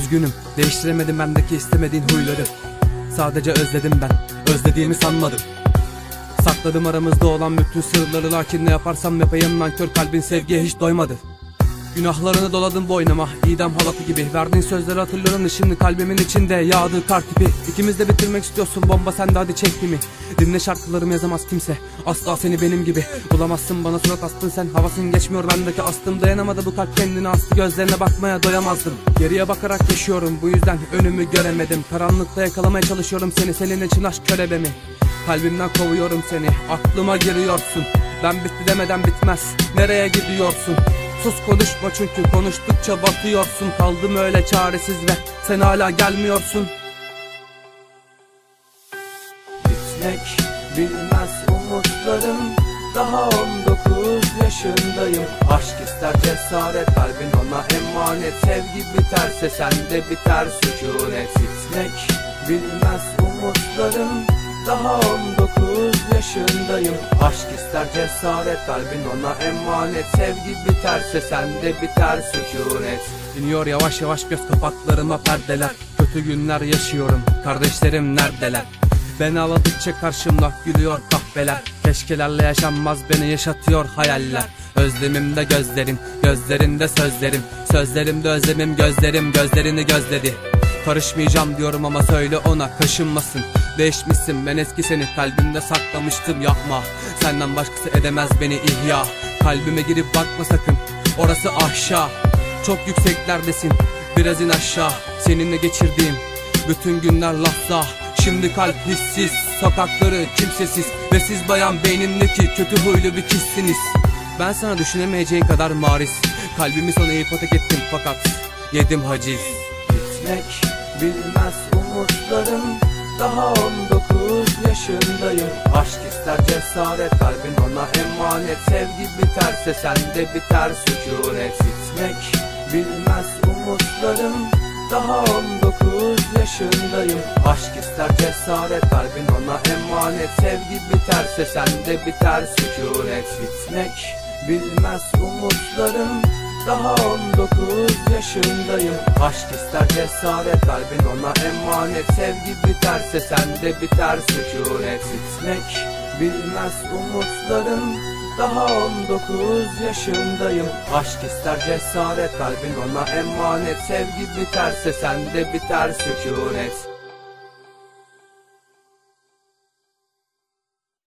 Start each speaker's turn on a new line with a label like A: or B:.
A: Üzgünüm, değiştiremedim bendeki istemediğin huyları. Sadece özledim ben, özlediğimi sanmadım. Sakladım aramızda olan bütün sırları, lakin ne yaparsam yapayım nankör kalbin sevgiye hiç doymadı. Günahlarını doladım boynuma, idam halatı gibi. Verdiğin sözleri hatırlıyorum, şimdi kalbimin içinde yağdı kar tipi. İkimiz de bitirmek istiyorsun, bomba sende, hadi çek mi? Dinle şarkılarımı, yazamaz kimse asla seni benim gibi. Bulamazsın, bana surat astın sen, havasın geçmiyor bendeki astım. Dayanamadı bu kalp, kendini astı, gözlerine bakmaya doyamazdım. Geriye bakarak yaşıyorum, bu yüzden önümü göremedim. Karanlıkta yakalamaya çalışıyorum seni, senin için aşk körebemi. Kalbimden kovuyorum seni, aklıma giriyorsun. Ben bitti demeden bitmez, nereye gidiyorsun? Sus konuşma, çünkü konuştukça batıyorsun. Kaldım öyle çaresiz ve sen hala gelmiyorsun.
B: Bitmek bilmez umutlarım, daha 19 yaşındayım. Aşk ister cesaret, kalbin ona emanet. Sevgi biterse sende biter sükunet. Bitmek bilmez umutlarım, daha 19 yaşındayım. Aşk ister cesaret, kalbin ona emanet. Sevgi biterse sende biter sükunet.
A: İniyor yavaş yavaş göz kapaklarıma perdeler. Kötü günler yaşıyorum, kardeşlerim neredeler? Ben ağladıkça karşımda gülüyor kahveler. Keşkelerle yaşanmaz, beni yaşatıyor hayaller. Özlemimde gözlerin, gözlerinde sözlerim. Sözlerimde özlemim, gözlerim gözlerini gözledi. Karışmayacağım diyorum ama söyle ona kaşınmasın. Değişmişsin, ben eski seni kalbimde saklamıştım, yapma. Senden başkası edemez beni ihya. Kalbime girip bakma sakın, orası aşağı. Çok yükseklerdesin, biraz in aşağı. Seninle geçirdiğim bütün günler lahza. Şimdi kalp hissiz, sokakları kimsesiz. Ve siz bayan beynimdeki kötü huylu bir kişisiniz. Ben sana düşünemeyeceğin kadar maris. Kalbimi sana ipotek ettim fakat yedim haciz.
B: Bitmek bilmez umutlarım, daha 19 yaşındayım. Aşk ister cesaret, kalbin ona emanet. Sevgi biterse sende biter sükunet. Bitmek bilmez umutlarım, daha 19 yaşındayım. Aşk ister cesaret, kalbin ona emanet. Sevgi biterse sende biter sükunet. Bitmek bilmez umutlarım, daha 19 yaşındayım. Aşk ister cesaret, kalbin ona emanet. Sevgi biterse sende biter sükunet. Bitmek bilmez umutlarım, daha 19 yaşındayım. Aşk ister cesaret, kalbin ona emanet. Sevgi biterse sende biter sükunet.